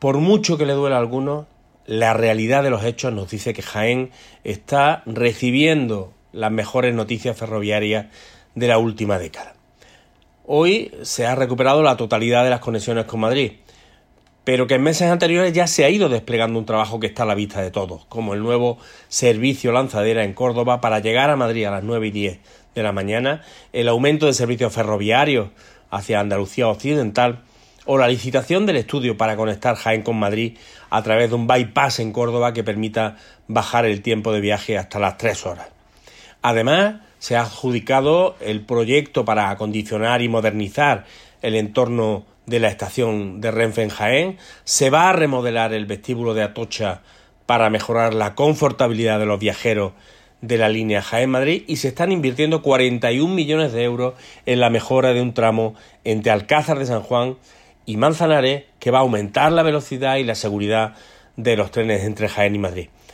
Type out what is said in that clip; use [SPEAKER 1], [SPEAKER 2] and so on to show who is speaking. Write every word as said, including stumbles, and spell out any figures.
[SPEAKER 1] Por mucho que le duela a algunos, la realidad de los hechos nos dice que Jaén está recibiendo las mejores noticias ferroviarias de la última década. Hoy se ha recuperado la totalidad de las conexiones con Madrid, pero que en meses anteriores ya se ha ido desplegando un trabajo que está a la vista de todos, como el nuevo servicio lanzadera en Córdoba para llegar a Madrid a las nueve y diez de la mañana, el aumento de servicios ferroviarios hacia Andalucía Occidental o la licitación del estudio para conectar Jaén con Madrid a través de un bypass en Córdoba que permita bajar el tiempo de viaje hasta las tres horas. Además, se ha adjudicado el proyecto para acondicionar y modernizar el entorno de la estación de Renfe en Jaén, se va a remodelar el vestíbulo de Atocha para mejorar la confortabilidad de los viajeros de la línea Jaén-Madrid y se están invirtiendo cuarenta y un millones de euros en la mejora de un tramo entre Alcázar de San Juan y Manzanares que va a aumentar la velocidad y la seguridad de los trenes entre Jaén y Madrid.